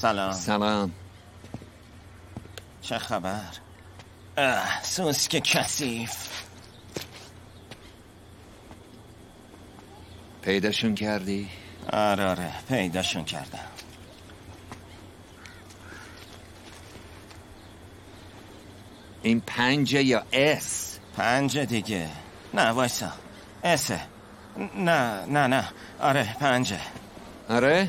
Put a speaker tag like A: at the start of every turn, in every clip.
A: سلام.
B: چه خبر؟ سوسک کثیف.
A: پیداشون کردی؟
B: آره پیداشون کردم.
A: این 5 یا اس؟
B: 5 دیگه. نه وایسا، اسه. نه آره 5.
A: آره؟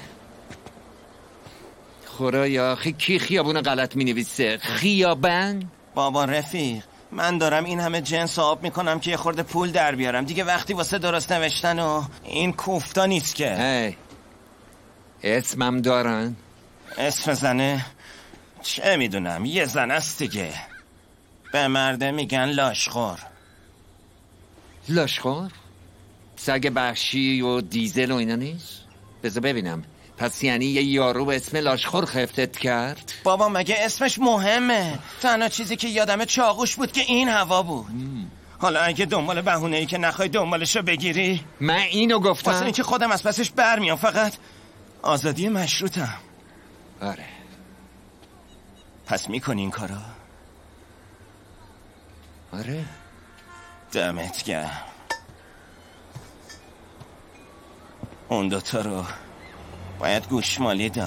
A: خدایا آخه کی خیابون غلط می نویسه؟ خیابن؟
B: بابا رفیق، من دارم این همه جنس آب میکنم که یه خورده پول در بیارم دیگه. وقتی واسه درست نوشتن و این کوفتا نیست که.
A: هی اسمم دارن؟
B: اسم زنه؟ چه میدونم، یه زن است دیگه. به مرده میگن لاشخور.
A: لاشخور؟ سگ بخشی و دیزل و اینا نیست؟ بذار ببینم. پس یعنی یه یارو به اسم لاشخور خفتت کرد؟
B: بابا مگه اسمش مهمه؟ تنها چیزی که یادم چاقوش بود که این هوا بود. حالا اگه دنبال بهونه‌ای که نخوای دنبالشو بگیری،
A: من اینو گفتم.
B: واسه اینکه خودم از پسش برمیام. فقط آزادی مشروطم.
A: آره.
B: پس میکنی این کارو؟
A: آره.
B: دمت گرم. اون دوتا رو باید گوشمالی داد.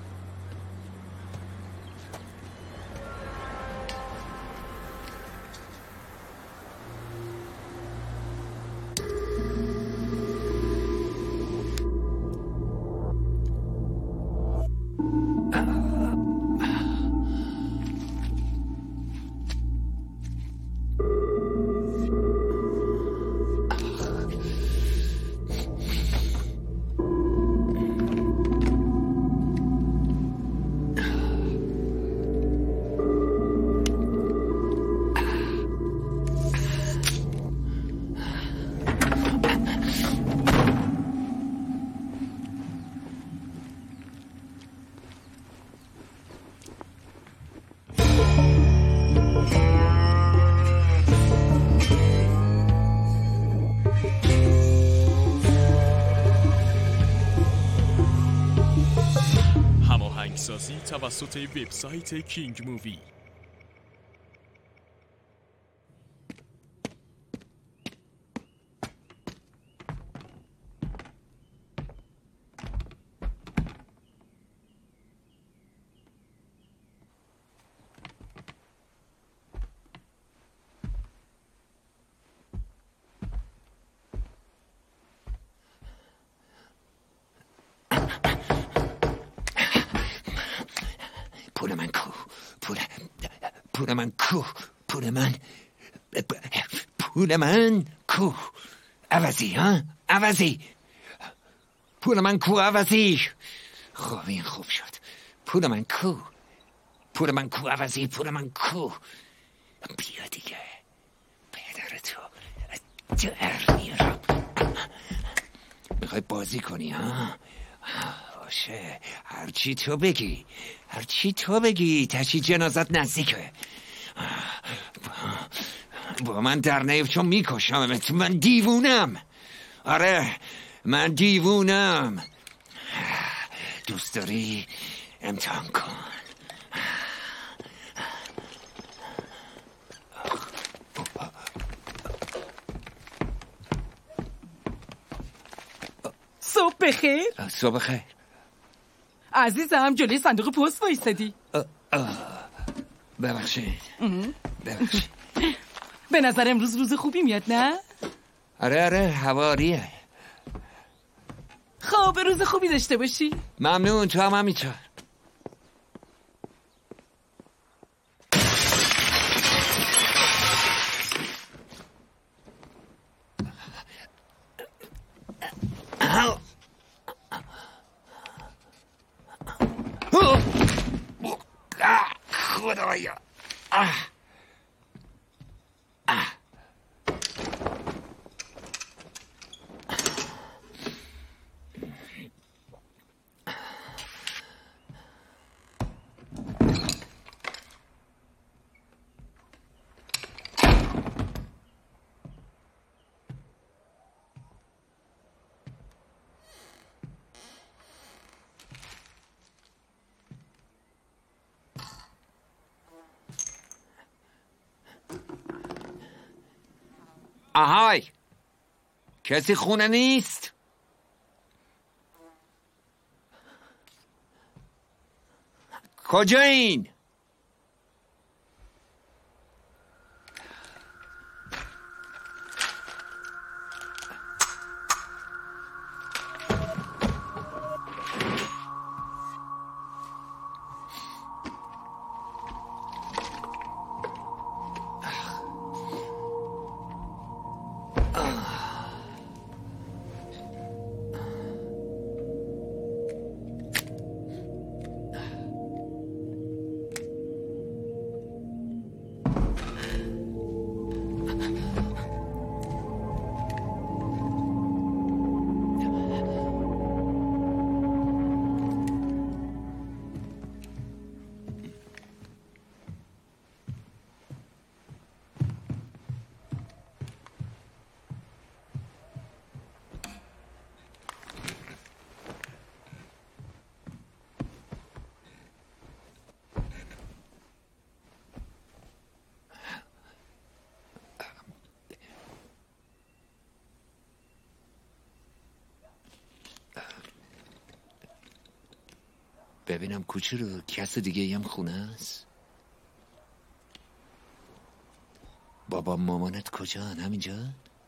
C: سازی توسط وبسایت کینگ مووی.
A: پول من کو؟ پول من کو؟ پول من کو؟ عوضی ها؟ عوضی پول من کو؟ عوضی. خب این خوب شد. پول من کو؟ عوضی پول من کو؟ بیا دیگه پدرتو در میارم. میخوای بازی کنی ها؟ باشه، هرچی تو بگی تشی جنازت نزدیکه. با من در نیفت چون میکشم. من دیوونم. آره من دیوونم. دوست داری امتحان کن.
D: صبح بخیر.
A: صبح خیر
D: عزیزم. جلوی صندوق پست وایسادی.
A: ببخشید.
D: به نظر امروز روز خوبی میاد نه؟
A: آره هواریه.
D: خب روز خوبی داشته باشی.
A: ممنون. تو هم همینطور. خدایا. آهای، کسی خونه نیست؟ کجا این؟ ببینم کوچه رو کس دیگه هم خونه است؟ بابا مامانت کجا؟ همینجا؟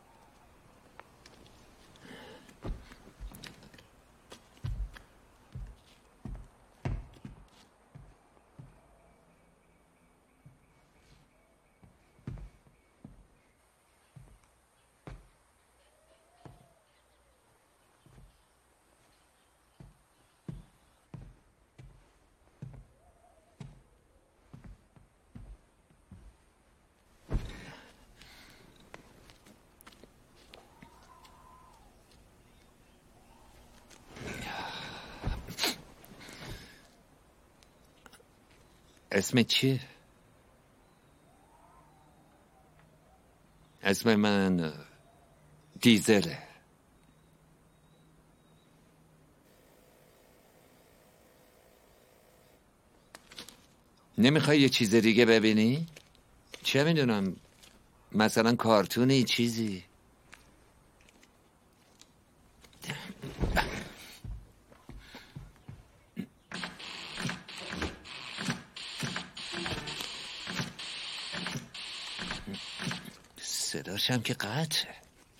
A: اسمت چیه؟ اسم من دیزله. نمیخوای یه چیز دیگه ببینی؟ چه میدونم، مثلا کارتونی چیزی؟ صداشم که قطعه.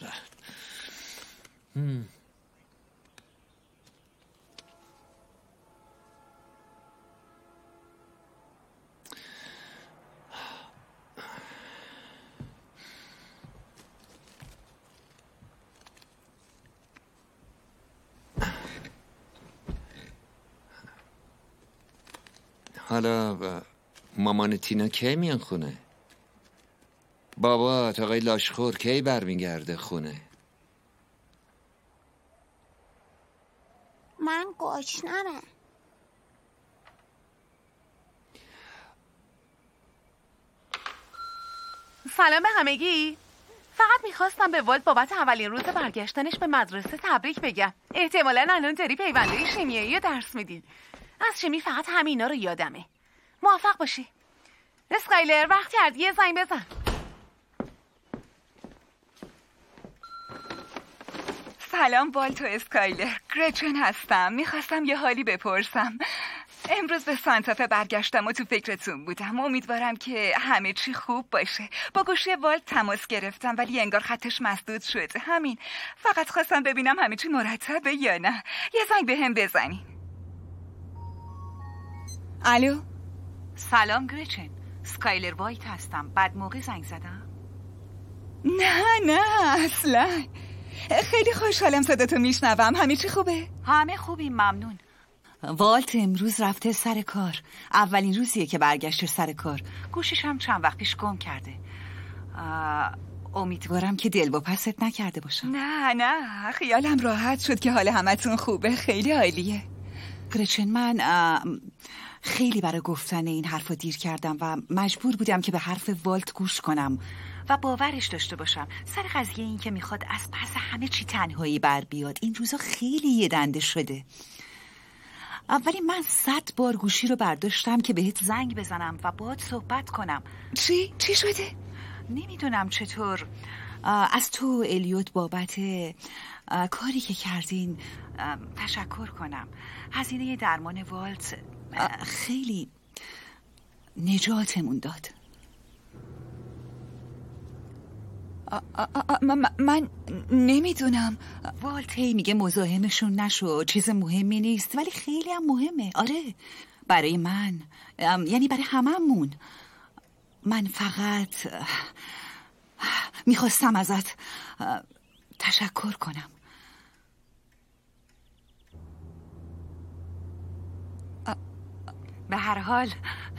A: حالا مامان تینا کی میان خونه؟ بابا آقای لاشخور کی برمیگرده خونه؟
E: من گشنمم.
F: سلام به همگی. فقط میخواستم به والت بابت اولین روز برگشتنش به مدرسه تبریک بگم. احتمالاً الان داری پیونده شیمیایی رو درس میدی. از شیمی فقط همینا رو یادمه. موفق باشی. اسکایلر وقت کرد یه زنگ بزن.
G: سلام والت و اسکایلر، گرچن هستم. میخواستم یه حالی بپرسم. امروز به سانتافه برگشتم و تو فکرتون بودم. امیدوارم که همه چی خوب باشه. با گوشی والت تماس گرفتم ولی انگار خطش مسدود شده. همین، فقط خواستم ببینم همه چی مرتبه یا نه. یه زنگ به هم بزنین. الو.
F: سلام گرچن، اسکایلر وایت هستم. بعد موقع زنگ زدم؟
G: نه اصلا. خیلی خوشحالم صداتو میشنوم. همه چی خوبه؟
F: همه خوبی، ممنون.
G: والت امروز رفته سر کار. اولین روزیه که برگشته سر کار.
F: گوشیش هم چند وقت پیش گم کرده.
G: امیدوارم که دل با پست نکرده باشم. نه خیالم راحت شد که حال همتون خوبه. خیلی عالیه. گرچن، من خیلی برای گفتن این حرفو دیر کردم و مجبور بودم که به حرف والت گوش کنم
F: و باورش داشته باشم سر قضیه این که میخواد از پس همه چی
G: تنهایی بر بیاد. این روزا خیلی یه دنده شده. اولی من 100 بار گوشی رو برداشتم که بهت
F: زنگ بزنم و باهات صحبت کنم.
G: چی شده؟ نمیدونم چطور از تو الیوت بابت کاری که کردین تشکر کنم. هزینه درمان والت خیلی نجاتمون داد. من نمیدونم. والت میگه مزاحمشون نشو، چیز مهمی نیست، ولی خیلی هم مهمه. آره برای من، یعنی برای هممون. من فقط میخواستم ازت تشکر کنم. به هر حال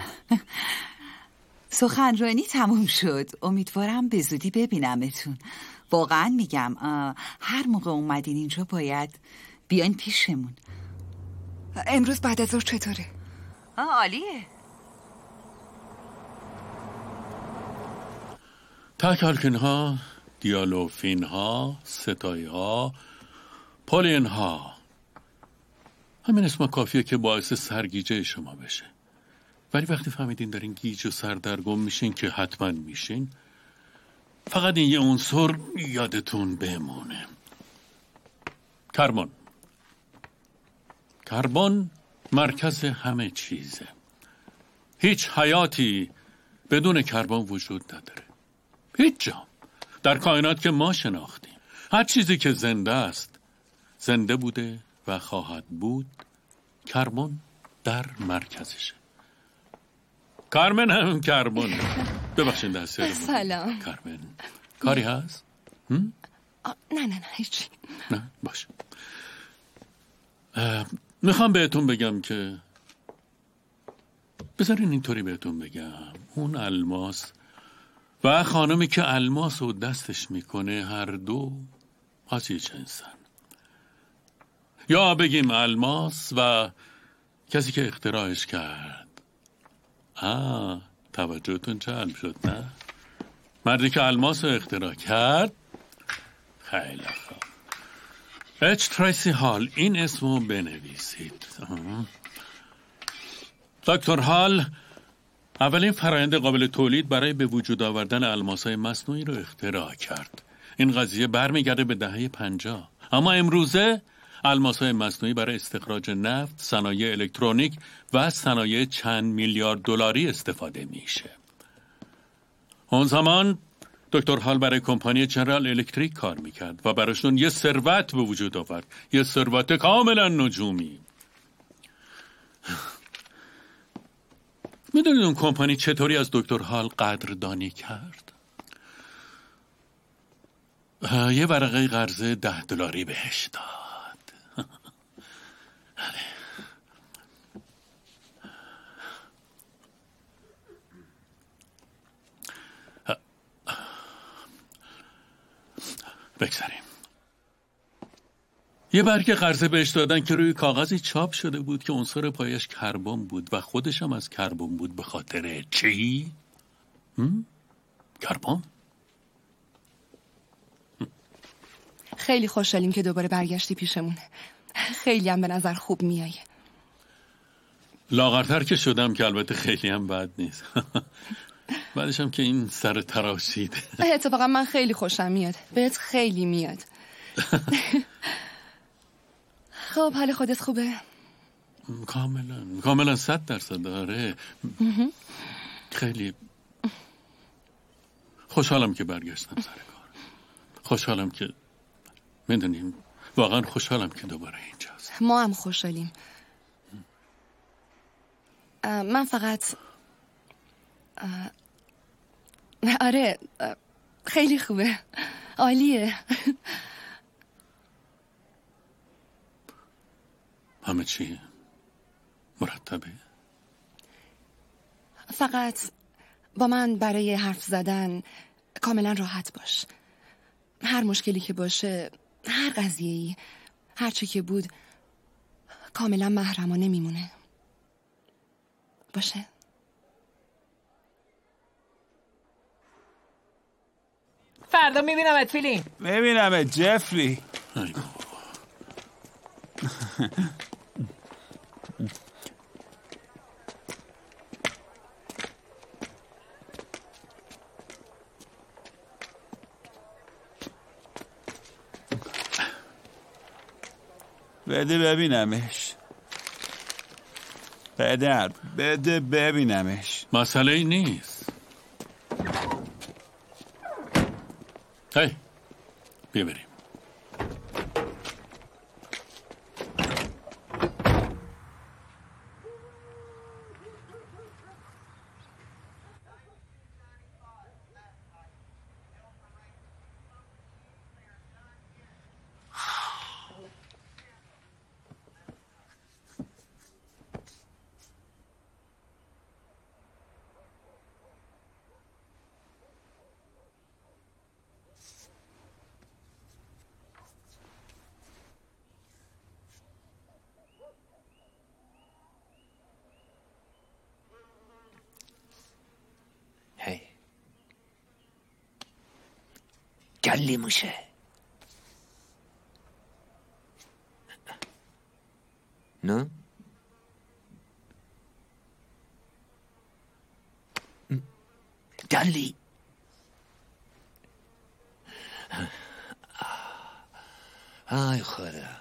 G: سخنرانی تموم شد. امیدوارم به زودی ببینمتون. واقعا میگم هر موقع اومدین اینجا باید بیاین پیشمون.
E: امروز بعد از ظهر چطوره؟
G: عالیه.
H: تاکالکین ها، دیالوفین ها، ستایی ها، پولین ها. همین اسما کافیه که باعث سرگیجه شما بشه. ولی وقتی فهمیدین دارین گیج و سردرگم میشین که حتما میشین، فقط این یه عنصر یادتون بمونه: کربن. کربن مرکز همه چیزه. هیچ حیاتی بدون کربن وجود نداره. هیچ جا در کائنات که ما شناختیم. هر چیزی که زنده است، زنده بوده و خواهد بود. کربن در مرکزشه. کارمن هم کربن. ببخشید دسته.
E: سلام.
H: کارمن کاری هست؟
E: نه هیچی.
H: نه باشه. میخوام بهتون بگم که بذارین اینطوری بهتون بگم: اون الماس و خانمی که الماس رو دستش میکنه هر دو از یه جنسن. یا بگیم الماس و کسی که اختراعش کرد. توجهتون جلب شد نه؟ مردی که الماس رو اختراع کرد. خیلی خوب. اچ تریسی هال. این اسمو بنویسید. دکتر هال اولین فرآیند قابل تولید برای به وجود آوردن الماس‌های مصنوعی رو اختراع کرد. این قضیه برمیگرده به دهه 50. اما امروزه الماس‌های مصنوعی برای استخراج نفت، صنایع الکترونیک و صنایع چند میلیارد دلاری استفاده میشه. اون زمان دکتر هال برای کمپانی جنرال الکتریک کار میکرد و براشون یه ثروت به وجود آورد. یه ثروت کاملا نجومی. میدونید اون کمپانی چطوری از دکتر هال قدردانی کرد؟ یه ورقه قرضه $10 بهش داد. بگذاریم. یه برگ قرضه بهش دادن که روی کاغذی چاپ شده بود که عنصر پایش کربن بود و خودش هم از کربن بود. به خاطر چی؟ کربن؟
E: خیلی خوشحالیم که دوباره برگشتی پیشمون. خیلی هم به نظر خوب میای.
H: لاغرتر که شدم که البته خیلی هم بد نیست. بعدش هم که این سر تراشید.
E: اتفاقا من خیلی خوشم میاد. بهت خیلی میاد. خب حال خودت خوبه؟
H: کاملا 100% داره. خیلی خوشحالم که برگشتم سر کار. خوشحالم که میدونیم، واقعا خوشحالم که دوباره اینجاست.
E: ما هم خوشحالیم. من فقط آره خیلی خوبه. عالیه.
H: همه چی مرتبه.
E: فقط با من برای حرف زدن کاملا راحت باش. هر مشکلی که باشه، هر قضیه‌ای، هر چی که بود، کاملا محرمانه میمونه. باشه؟
D: فردا میبینمت فیلیم.
B: ببینمت جفری.
I: بده ببینمش. پدر بده ببینمش.
H: مسئله ای نیست. هی بیا بریم.
A: گلی موشه. نه؟ گلی. آی خدا.
D: وای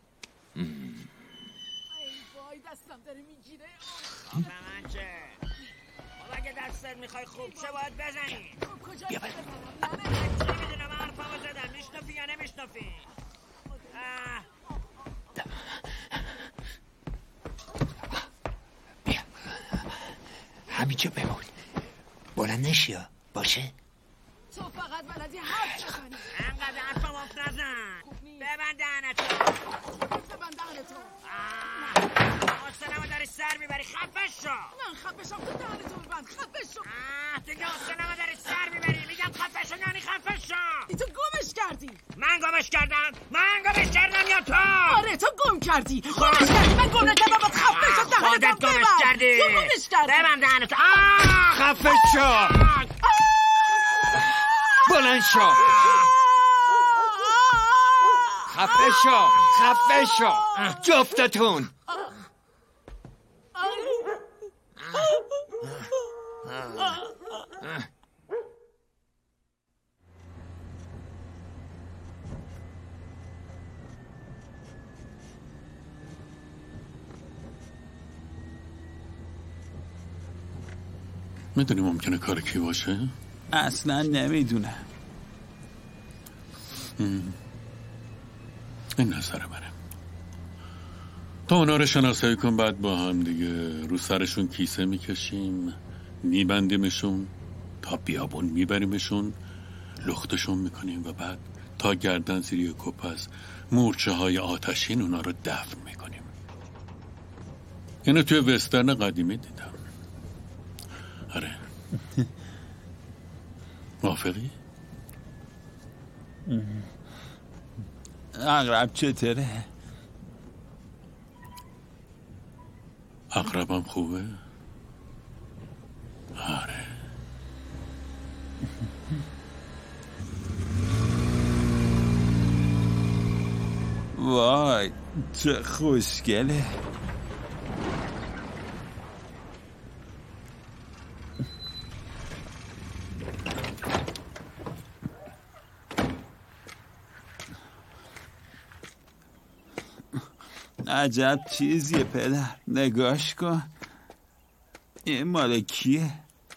D: دستم داره میگیره.
J: من چه؟ اگه دستت میخوای خوب شه باید بزنی.
A: بیا بریم.
J: نمیدونم حرفمو زدم. میشنفی یا نمیشنفی؟
A: بیا همینجا بمون. بلند نشی ها. باشه؟
D: تو فقط بلدی حرف بزنی.
J: انقدر حرفم آف نزن. ببند دهنتو.
D: ببند دهنتو.
J: حسنمو داری سر میبری. خفه شو.
D: من خفه شم تو دهنتو ببند. خفه شو.
J: دیگه حسنمو داری سر میبری. میگم خفه شو یعنی خفه شو.
D: تو گمش کردی.
J: من گمش کردم یا تو؟
D: آره تو گم کردی. گمش کردی. من گم نکردم. خفه شو دهنتو.
J: خودت گمش کردی.
D: تو گمش کردی.
J: ببند دهنتو.
A: خفه شو. بلند شو. خفه شو. خفه شو. جفتتون.
H: میدونی ممکنه کار کی باشه؟
I: اصلا نمیدونم.
H: این نظر منه. تا اونا رو شناسایی کن، بعد با هم دیگه رو سرشون کیسه میکشیم، میبندیمشون، تا بیابون میبریمشون، لختشون میکنیم و بعد تا گردن زیر یک کپس مورچه های آتشین اونا رو دفن میکنیم. اینو توی وسترن قدیمی دیدم. آره. موافقی؟
I: عقرب چطوره؟
H: عقربم خوبه؟ آره.
I: وای چه خوشگله. عجب چیزیه پدر. نگاش کن. این مال کیه؟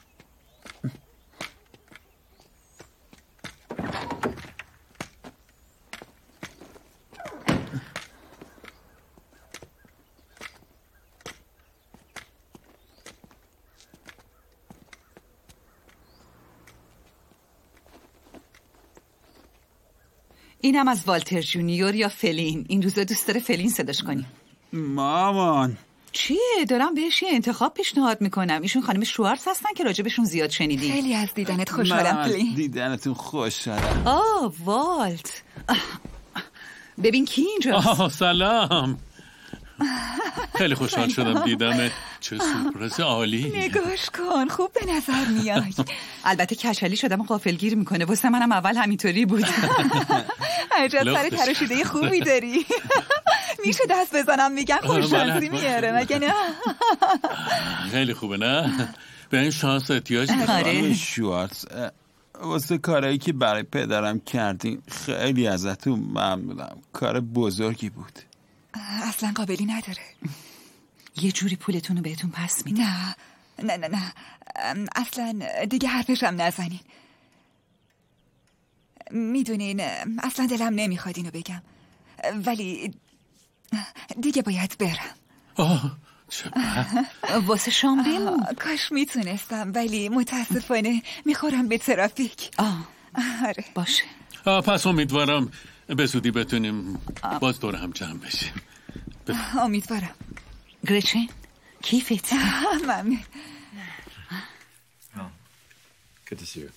G: اینم از والتر جونیور یا فلین. این روزا دوست داره فلین صداش کنی.
I: مامان
G: چیه؟ دارم بهش یه انتخاب پیشنهاد میکنم. ایشون خانم شوارتز هستن که راجبشون زیاد شنیدی.
K: خیلی از دیدنت خوشحالم فلین.
I: دیدنتون خوشحالم.
G: والت. ببین کی اینجاست.
H: سلام. خیلی خوشحال شدم دیدمت. چه سورپرایز عالی.
G: نگاش کن خوب به نظر میای. البته کچلی شدم غافلگیر میکنه. واسه منم اول همینطوری بود. عجب سر تراشیده خوبی داری. میشه دست بزنم میگن خوششانسی میاره مگه نه؟
H: خیلی خوبه نه؟ به این شانس احتیاج
I: دارم. شوارتز واسه کارهایی که برای پدرم کردین خیلی ازتون ممنونم. کار بزرگی بود.
K: اصلا قابلی نداره.
G: یه جوری پولتون رو بهتون پس میده.
K: نه اصلا دیگه حرفشم نزنین. میدونین اصلا دلم نمیخواد اینو بگم، ولی دیگه باید برم.
H: چه
G: واسه شام بمون.
K: کاش میتونستم، ولی متاسفانه میخورم به ترافیک. آره
G: باشه.
H: پس امیدوارم به زودی بتونیم باز دور هم جمع بشیم.
K: امیدوارم.
G: گرچن کیفت؟
K: ممنون.
L: Good to see you.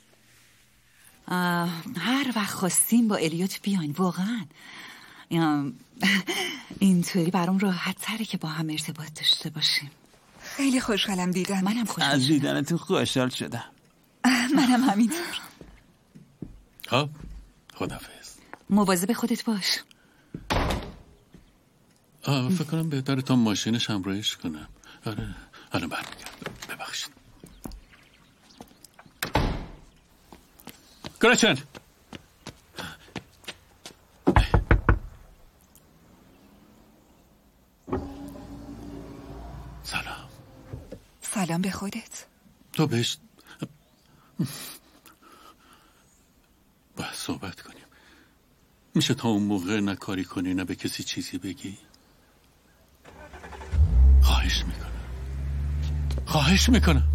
G: هر وقت خواستیم با الیوت بیاین. واقعا اینطوری برام راحت تره که با هم ارتباط داشته باشیم.
K: خیلی خوشحالم دیدم.
G: منم خوشحال
I: از دیدنتون خوشحال شدم.
K: منم همینطور.
H: خب خداحافظ.
G: مواظب خودت باش.
H: فکر کنم بهتره تا ماشینش همراهیش کنم. آره الان برمیگردم. ببخشید. گرچن
K: سلام به خودت.
H: تو بهش باید صحبت کنیم. میشه تا اون موقع نه کاری کنی نه به کسی چیزی بگی؟ خواهش میکنم.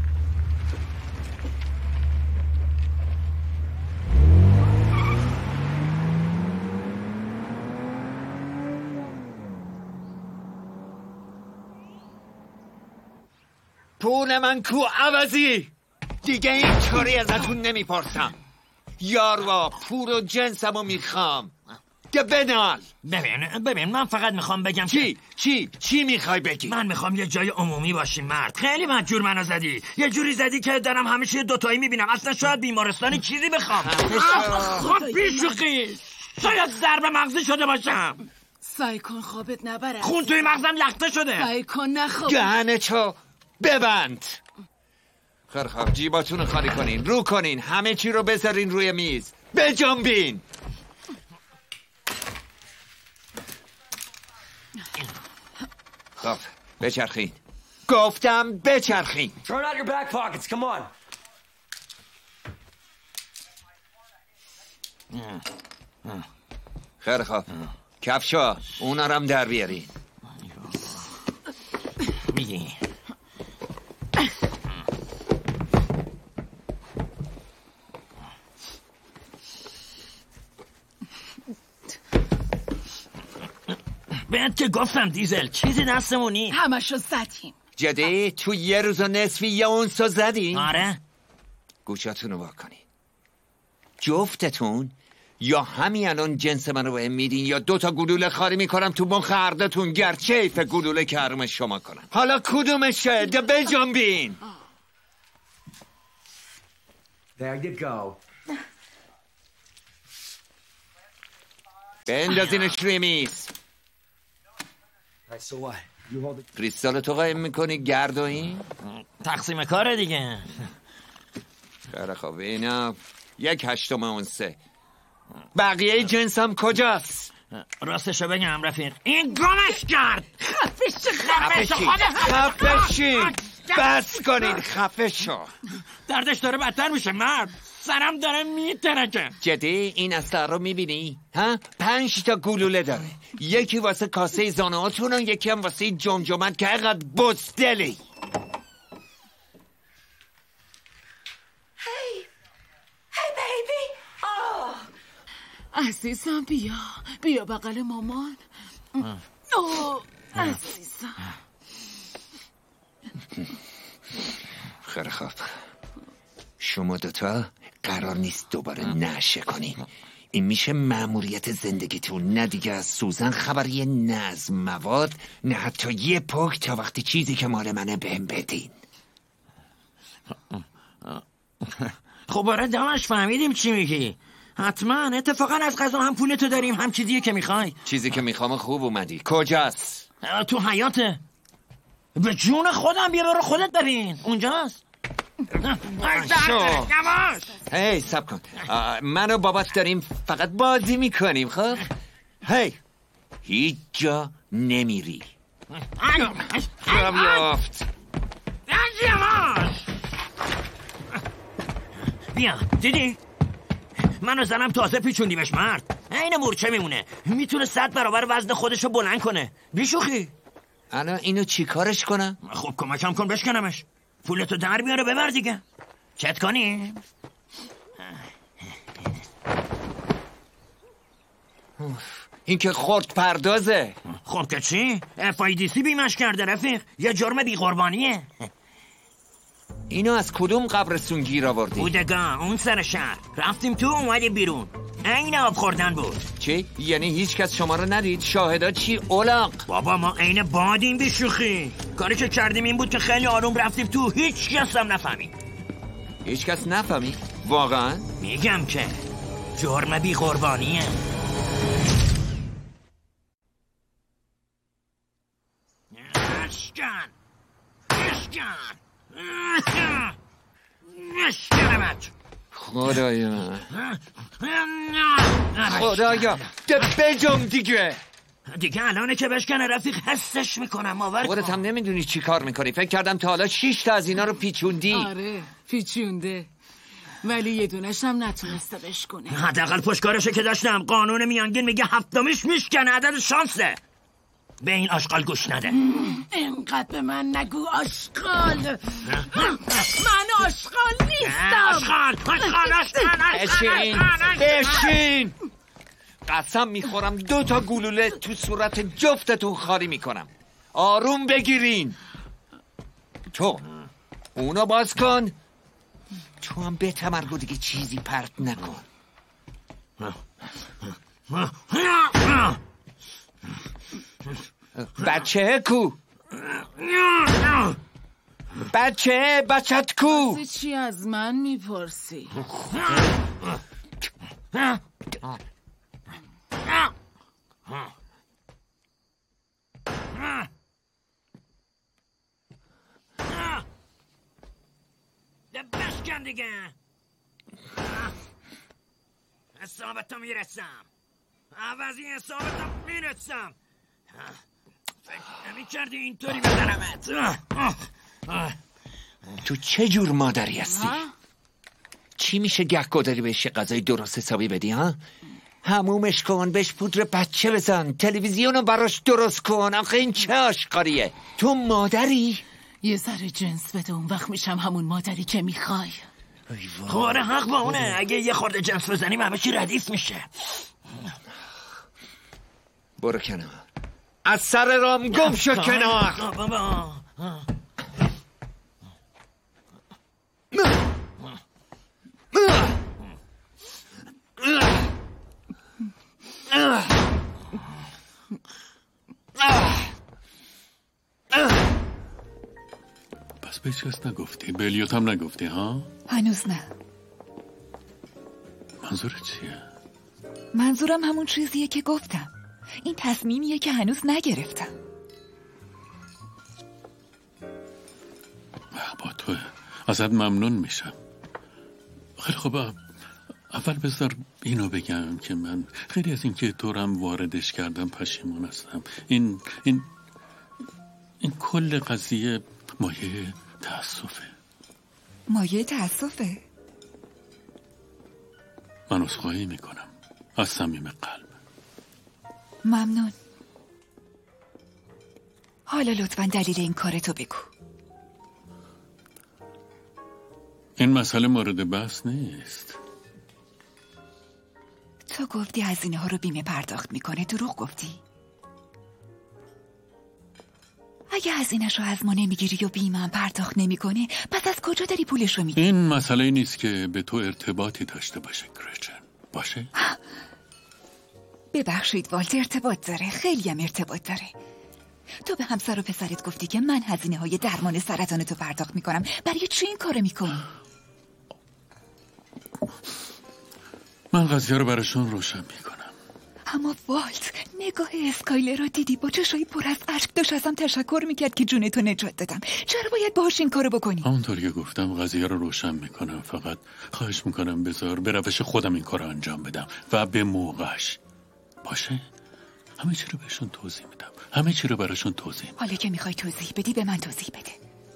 A: پول من کو عوضی؟ دیگه اینطوری ازتون نمیپرسم. یاروا پول و جنسمو میخوام. که بنال.
J: ببین من فقط میخوام بگم
A: چی میخوای بگی؟
J: من میخوام یه جای عمومی باشیم مرد. خیلی مجبور منو زدی. یه جوری زدی که دارم همیشه دوتایی میبینم. اصلا شاید بیمارستانی چیزی بخوام. خود بیشوخی. شاید ضربه مغزی شده باشم.
D: سعی کن خوابت نبره.
J: خون توی مغزم لخته شده.
D: سعی کن نخواب.
A: دهنتو ببند. خرخاب جیباتونو خالی کنین. رو کنین. همه چی رو بذارین روی میز. بجنبین. خب بچرخین. گفتم بچرخین.
J: Turn out your back pockets. Come on.
A: خیلی خوب. کفشا اونا رو هم در بیارین.
J: میگی بهت که گفتم دیزل چیزی دستمونی.
D: همشو زدیم.
A: جدی تو یه روز و نصفی یه اونسو زدین؟
J: آره.
A: گوشاتونو واکنین. جفتتون یا همین الان جنس من رو بهم میدین یا 2 گلوله خاری میکنم تو مخ هردتون، گرچه ایف گلوله که حرمش شما کنم. حالا کدومشه؟ ده بجنبین.
J: There you go.
A: بندازینش روی میز. کریستال تو قایم میکنی گرد و این؟
J: تقسیم کاره دیگه.
A: خیلی خب اینا 1/8 اونسه. بقیه جنسم کجاست؟
J: راستشو بگم رفیق این گمش کرد.
A: خفشی بس کنین. خفشو.
J: دردش داره بدتر میشه مرد. سرم داره میترکه.
A: جدی این اصلا رو میبینی؟ 5 گلوله داره. یکی واسه کاسه زانهاتون و یکی هم واسه جمجمت که اینقدر بزدلی.
D: هی بیبی. عزیزم بیا بغل مامان. عزیزم.
A: خیلی خوب. شما دوتا قرار نیست دوباره نشه کنین. این میشه مأموریت زندگیتون. نه دیگه از سوزن خبری، نه از مواد، نه حتی یه پک تا وقتی چیزی که مال منه بهم بدین.
J: خب آره دانش فهمیدیم چی میگی. حتما اتفاقا از قضا هم پولتو داریم هم چیزیه که میخوای.
A: چیزی که میخوام خوب اومدی. کجاست؟
J: تو حیاته. به جون خودم بیا برو خودت ببین. اونجاست.
A: هی سب کن. من و بابات داریم فقط بازی میکنیم. خب هی هیچ جا نمیری. را بیافت.
J: بیا دیدی؟ منو زنم تازه پیچوندیمش مرد. این مورچه میمونه، میتونه 100 برابر وزن خودشو بلند کنه. بیشوخی.
A: الان اینو چی کارش کنم؟
J: خب کمکم کن بشکنمش. پولتو در میاره ببر دیگه. چت کنی؟
A: این که خورد پردازه.
J: خب که چی؟ FIDC بیمش کرده رفیق. یه جرم بی قربانیه.
A: اینو از کدوم قبرستون گیر آوردی؟
J: بودگاه اون سر شهر. رفتیم تو اومدیم بیرون. عین آب خوردن بود.
A: چی؟ یعنی هیچ کس شما رو ندید؟ شاهدا چی؟ اولاق
J: بابا ما عین بادیم بیشوخی. کاری که کردیم این بود که خیلی آروم رفتیم تو. هیچ کس هم نفهمید.
A: هیچ کس نفهمید؟ واقعا؟
J: میگم که جرم بی قربانیه. اشکن
A: خدایا خدایا بجم دیگه
J: الانه که بشکنه رفیق حسش میکنم.
A: خودت هم نمیدونی چی کار میکنی. فکر کردم تا حالا 6 تا از اینا رو پیچوندی.
D: آره پیچونده، ولی یه دونش هم نتونسته بشکنه.
J: حداقل پشتکارشه که داشتم. قانون میانگین میگه 7میش میشکنه. عدد شانسه. به این آشغال گوش نده.
D: اینقدر به من نگو آشغال. من آشغال نیستم.
A: بشین قسم میخورم 2 تا گلوله تو صورت جفتتون خالی میکنم. آروم بگیرین. تو اونو باز کن. تو هم به تمرگو دیگه چیزی پرت نکن. بچه کو؟ بچت کو؟
D: چی از من میپرسی؟
J: بشکن دیگه. حسابتو میرسم. عوضی حسابتو میرسم. فکر نمی‌کردی اینطوری بزنمت.
A: تو چه جور مادری هستی؟ چی میشه گهگاه داری بهش غذای درست حسابی بدی ها؟ همومش کن، بهش پودر بچه بزن، تلویزیونو براش درست کن. آخه این چه آشقاریه؟ تو مادری؟
D: یه ذره جنس بده، اون وقت میشم همون مادری که میخوای.
J: خواره حق با اونه. اگه یه خورده جنس بزنیم همه چی ردیف میشه.
A: برو کنار. از سر رام گم شو کنار.
J: بابا
H: پس به هیچ کس نگفتی؟ به الیوت هم نگفتی ها؟
K: هنوز نه.
H: منظورت چیه؟
K: منظورم همون چیزیه که گفتم. این تصمیمیه که هنوز نگرفتم.
H: با تو ازت ممنون میشم. خیلی خوب، اول بذار اینو بگم که من خیلی از این که تو رم واردش کردم پشیمون هستم. این کل قضیه مایه تأسفه.
K: مایه تأسفه؟
H: من عذرخواهی میکنم از صمیم قلب.
K: ممنون. حالا لطفاً دلیل این کارتو بگو.
H: این مسئله مورد بحث نیست.
K: تو گفتی هزینه ها رو بیمه پرداخت میکنه. دروغ گفتی؟ اگه هزینه‌ش رو از ما نمیگیری و بیمه هم پرداخت نمیکنه، پس از کجا داری پولش رو میگیری؟
H: این مسئله نیست که به تو ارتباطی داشته باشه گریچن. باشه؟
K: ببخشید والت، ارتباط داره. خیلی هم ارتباط داره. تو به همسر و پسرت گفتی که من هزینه های درمان سرطان تو پرداخت میکنم. برای چی این کارو میکنی؟
H: من قضیه رو براشون روشن میکنم.
K: اما والت، نگاه اسکایلر رو دیدی؟ با چشایی پر از اشک داشت ازم تشکر میکرد که جونتو نجات دادم. چرا باید باهاش این کارو بکنی؟
H: همونطور که گفتم قضیه رو روشن میکنم. فقط خواهش میکنم بذار به روش خودم این کارو انجام بدم و به موقعش. باشه؟ همه چی رو بهشون توضیح میدم. همه چی رو براشون توضیح میدم.
K: حالا که میخوای توضیح بدی به من توضیح بده.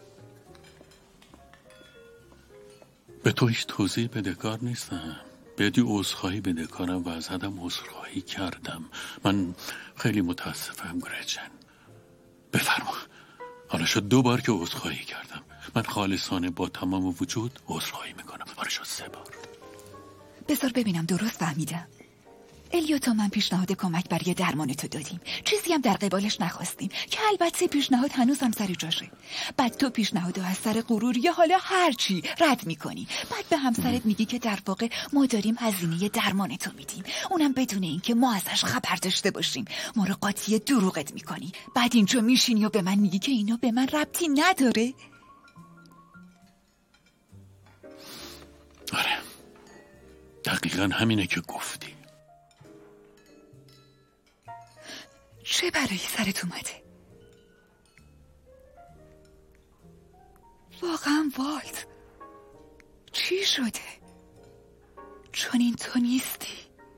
H: به تو هیچ توضیح بدهکار نیستم. بدی عذرخواهی بدهکارم و ازم عذرخواهی کردم. من خیلی متاسفم گریچن. بفرما. حالا شد 2 بار که عذرخواهی کردم. من خالصانه با تمام وجود عذرخواهی میکنم. حالا شد 3 بار.
K: بذار ببینم درست فهمیدم. الیوت و من پیشنهاد کمک برای درمان تو دادیم، چیزی هم در قبالش نخواستیم که البته پیشنهاد هنوزم سر جاشه. بعد تو پیشنهادو از سر غرور یا حالا هر چی رد میکنی. بعد به همسرت میگی که در واقع ما داریم هزینه درمان تو میدیم، اونم بدون اینکه ما ازش خبر داشته باشیم. ما رو قاطی دروغت میکنی. بعد اینجا میشینی و به من میگی که اینا به من ربطی نداره.
H: آره، دقیقا همینه که گفتی.
K: چه برای سرت اومده؟ واقعا والت چی شده؟ چون این تو نیستی.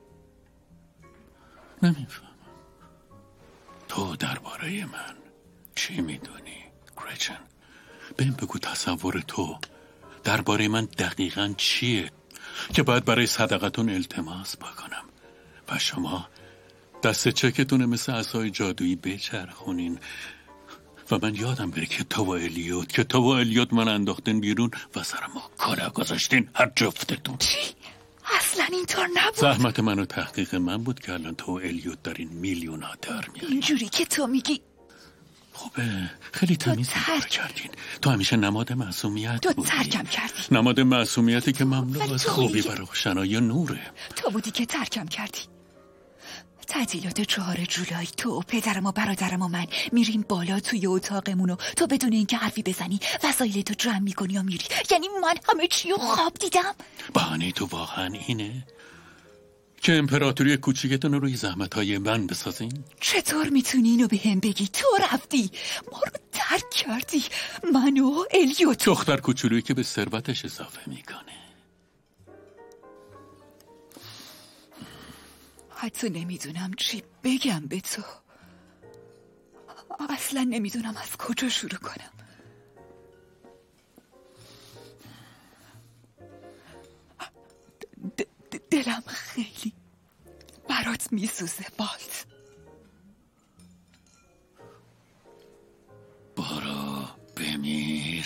H: نمیفهمم تو درباره من چی میدونی گریچن؟ بهم بگو تصور تو درباره من دقیقا چیه که باید برای صدقتون التماس بکنم و شما دست چکتونه مثل عصای جادویی بچرخونین و من یادم بره که تو و الیوت من انداختین بیرون و سر ما کلا گذاشتین هر جفتتون.
K: چی؟ اصلا اینطور نبود.
H: زحمت من و تحقیق من بود که الان تو و الیوت دارین میلیونا در میارین.
K: اینجوری که تو میگی
H: خوبه، خیلی تمیز کار کردین. تو همیشه نماد معصومیت
K: تو
H: بودی.
K: ترکم کردی.
H: نماد معصومیتی که مملو از خوبی و روشنایی نوره.
K: تو بودی که ترکم کردی. تعطیلات 4 جولای تو و پدرم و برادرم و من میریم بالا توی اتاقمون و تو بدون اینکه حرفی بزنی وسایلتو جمع میکنی و میری. یعنی من همه چی رو خواب دیدم.
H: بهانه تو واقعا اینه که امپراتوری کوچیکتون رو روی زحمتهای من بسازین؟
K: چطور میتونی اینو به هم بگی؟ تو رفتی ما رو ترک کردی، من و الیوت.
H: دختر کوچولویی که به ثروتش اضافه میکنه.
K: حتی نمیدونم چی بگم به تو. اصلا نمیدونم از کجا شروع کنم. دلم خیلی برات میسوزه بالت.
H: برو بمیر.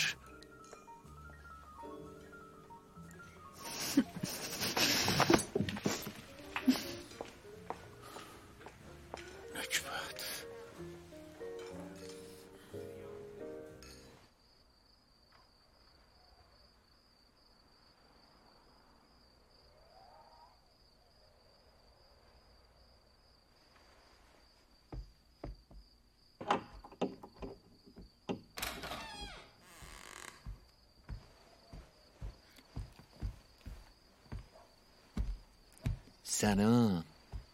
A: سلام.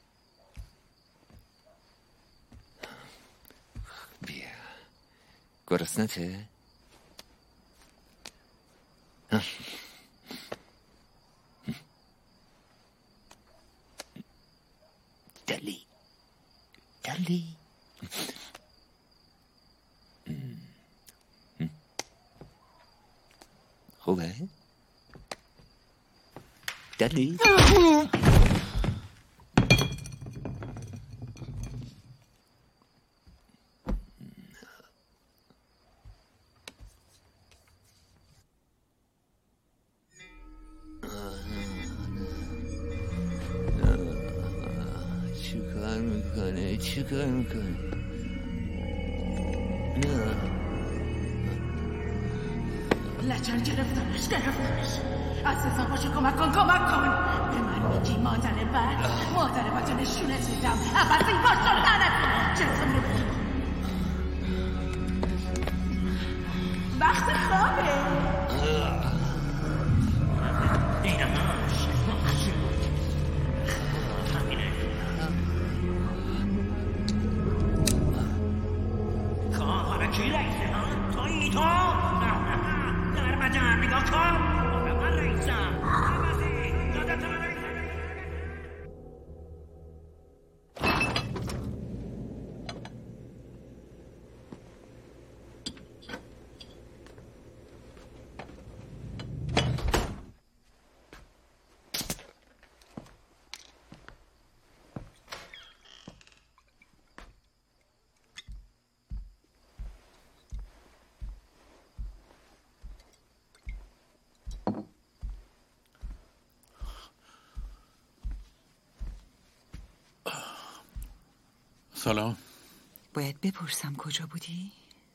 A: بیا. گرسنته؟ دلی خوبه؟ دلی؟ چیکار میکنه؟ نه
D: لچن گرفتنش عزیزم باشه کمک کن به من میگی مادر با تو نشونت میدم عوضی با شدنت جسم رو وقت خوابه
H: سلام.
K: باید بپرسم کجا بودی؟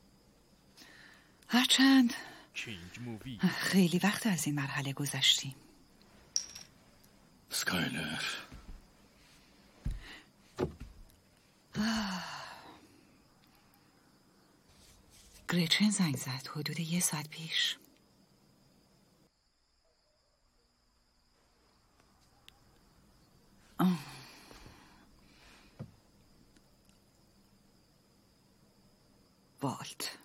K: هرچند خیلی وقت از این مرحله گذشتیم.
H: اسکایلر.
K: گریچن زنگ زد حدود 1 ساعت پیش. والت،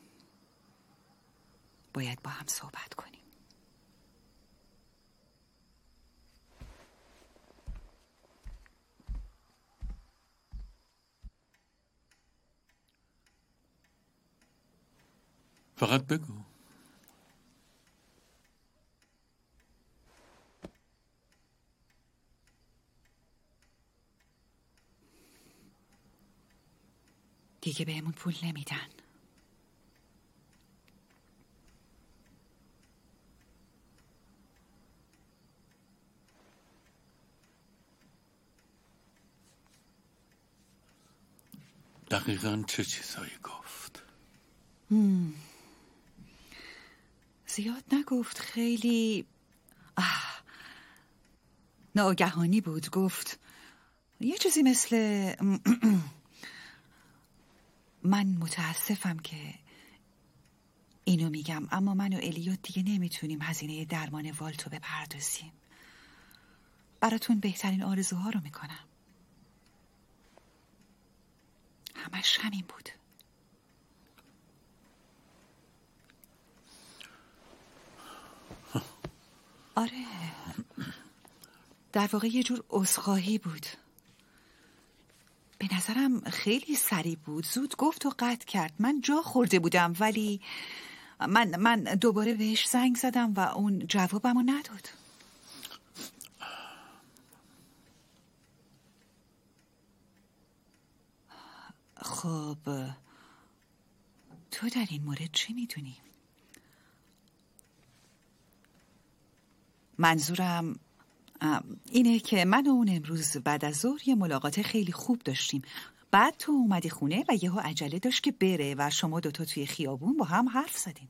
K: باید با هم صحبت کنیم.
H: فقط بگو.
K: دیگه بهمون پول نمیدن.
H: دقیقاً چه چیزایی گفت؟
K: زیاد نگفت، خیلی ناگهانی بود. گفت یه چیزی مثل من متاسفم که اینو میگم، اما من و الیوت دیگه نمیتونیم هزینه درمان والتو بپردازیم. براتون بهترین آرزوها رو میکنم. همش همین بود. آره، در واقع یه جور عذرخواهی بود. به نظرم خیلی سریع بود، زود گفت و قطع کرد. من جا خورده بودم، ولی من دوباره بهش زنگ زدم و اون جوابمو نداد. خب تو در این مورد چی میدونی؟ منظورم اینه که من و اون امروز بعد از ظهر یه ملاقات خیلی خوب داشتیم. بعد تو اومدی خونه و یهو عجله داشت که بره و شما دوتا توی خیابون با هم حرف زدین.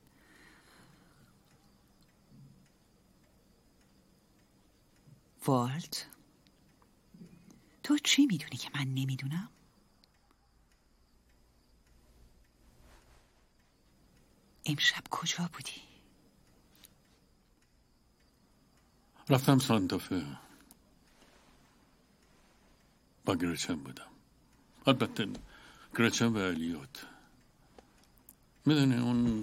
K: والت، تو چی میدونی که من نمیدونم؟ امشب کجا بودی؟
H: رفتم سانتافه. با گریچن بودم. البته گریچن و الیوت. میدونی اون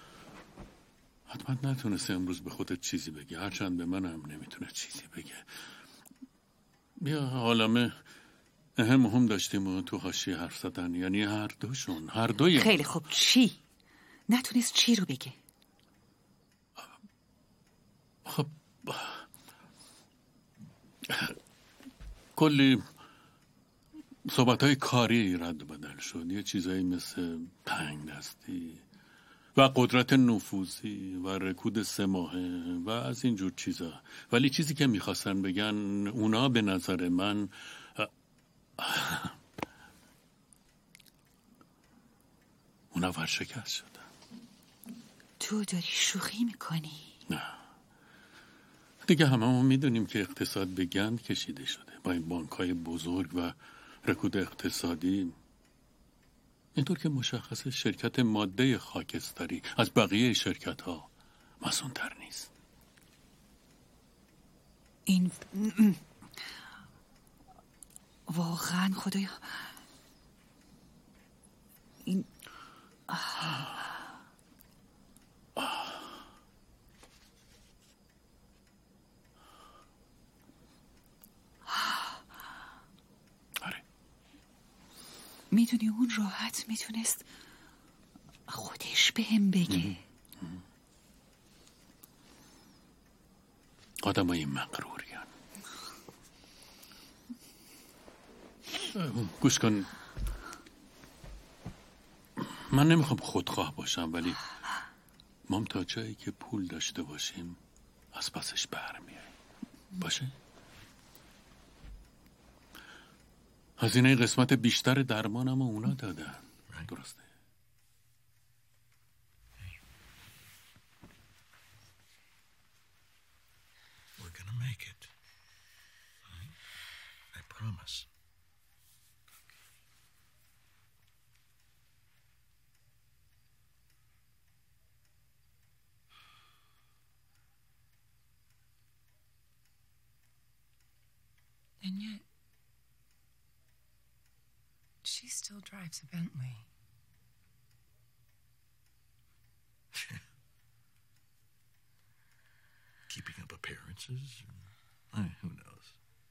H: حتما نتونسته امروز به خودت چیزی بگه، هرچند به منم نمیتونه چیزی بگه. بیا عالمه هم داشتیم و تو حاشیه حرف زدن، یعنی هر دوی.
K: خیلی خوب، چی؟ نتونست چی رو بگه؟
H: خب کلی صحبت‌های کاری رد و بدل شد. یه چیزایی مثل تنگ دستی و قدرت نفوذی و رکود 3 ماهه و از اینجور چیزا. ولی چیزی که میخواستن بگن اونا به نظر من اونا ورشکست شدن.
K: تو داری شوخی میکنی؟
H: نه دیگه هممون میدونیم که اقتصاد به گند کشیده شده با این بانک‌های بزرگ و رکود اقتصادی. اینطور که مشخصه شرکت ماده خاکستری از بقیه شرکت‌ها مسئول‌تر نیست.
K: این واقعا خدایا این میدونی اون راحت میتونست خودش بهم بگه.
H: آدمای مغرورین. گوش کن، من نمیخوام خودخواه باشم، ولی ما تا جایی که پول داشته باشیم از پسش برمیاییم. باشه؟ هزینه قسمت بیشتر درمانم اونا دادن. درسته.
M: We're gonna make it. I promise.
D: And yet, she still drives a Bentley.
M: Keeping up appearances? Who knows?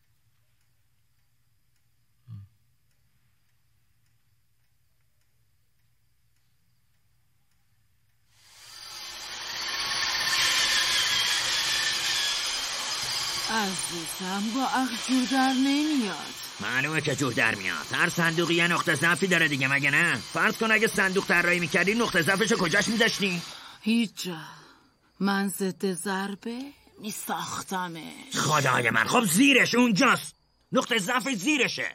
D: عزیزم با عقل جور در نمیاد.
J: معلومه که جور در میاد. هر صندوقی یه نقطه ضعفی داره دیگه، مگه نه؟ فرض کن اگه صندوق طراحی میکردی نقطه ضعفشو کجاش میذاشتی؟
D: هیچ جا. من ضد ضربه میساختمش.
J: خدای من، خب زیرش اونجاست. نقطه ضعفش زیرشه.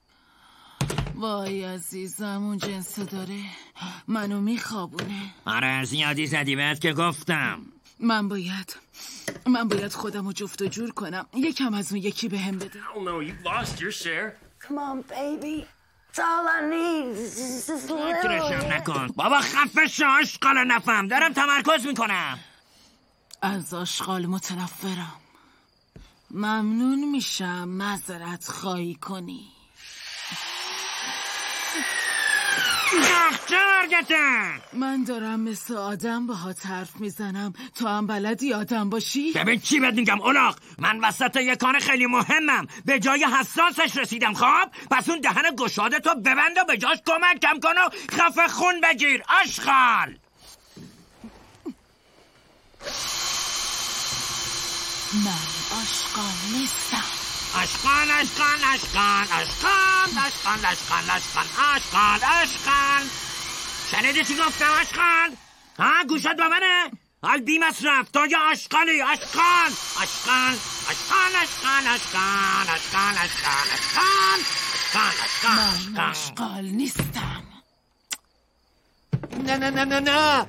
D: وای عزیزم، اون جنس داره منو میخوابونه.
J: آره زیادی زدی بهت که گفتم.
D: من باید خودمو جفت و جور کنم. یکم از اون یکی بهم بده.
C: Hell no, you lost your share.
D: Come on baby. It's all I need. It's just a
J: نترشم نکن. بابا خفه شو، آشغال نفهم. دارم تمرکز میکنم.
D: از آشغال متنفرم. ممنون میشم معذرت خواهی کنی. من دارم مثل آدم باهات حرف میزنم. تو هم بلدی آدم باشی؟
J: ببین چی بهت میگم اولاغ، من وسط یه کار خیلی مهمم، به جای حساسش رسیدم. خب پس اون دهن گشاده تو ببند و به جاش کمکم کن و خفه خون بگیر آشغال.
D: من آشغال نیستم.
J: اشقان اشقان اشقان اشقان اشقان اشقان اشقان اشقان اشقان. شنیدی چی گفتم اشقان؟ ها گوشت با منه؟ حال بی مصرف تو یا اشقالی. اشقان اشقان اشقان اشقان اشقان اشقان اشقان اشقان اشقان.
D: من اشغال نیستم.
J: نه نه نه نه نه.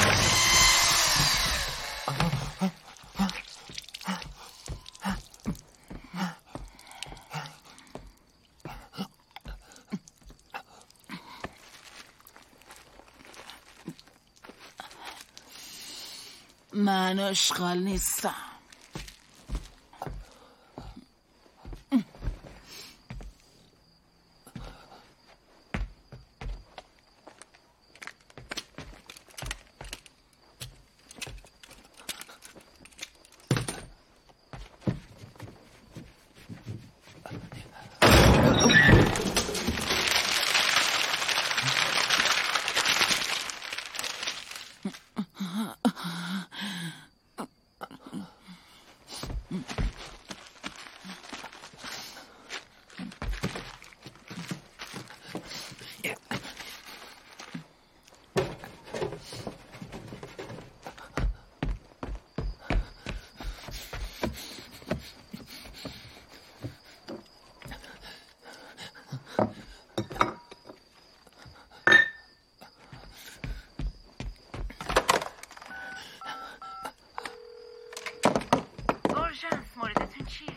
D: من اشغال نیستم.
F: موردتون چیه؟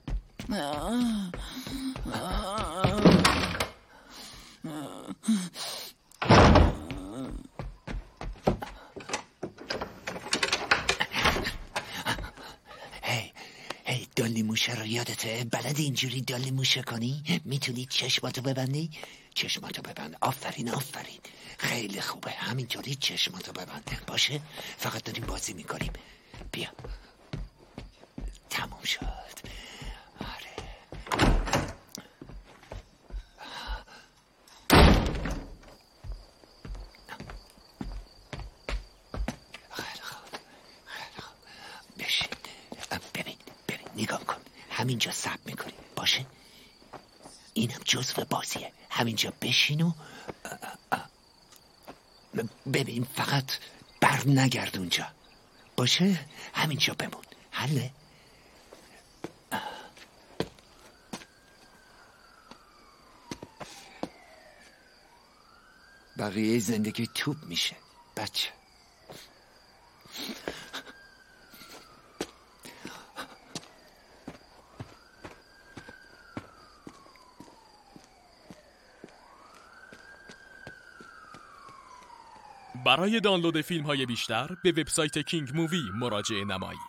A: هی دالی موشه رو یادته؟ بلد اینجوری دالی موشه کنی؟ میتونی چشماتو ببندی؟ چشماتو ببند. آفرین آفرین، خیلی خوبه. همینطوری چشماتو ببند. باشه فقط داریم بازی میکنیم. بیا تموم شد. آره خیلی خوب. بشین. ببین نگاه کن، همینجا صبر میکنی. باشه اینم جزو بازیه. همینجا بشین و ببین فقط بر نگرد اونجا. باشه همینجا بمون. حله؟ بقیه زندگی توپ میشه بچه.
N: برای دانلود فیلم‌های بیشتر به وبسایت کینگ مووی مراجعه نمایید.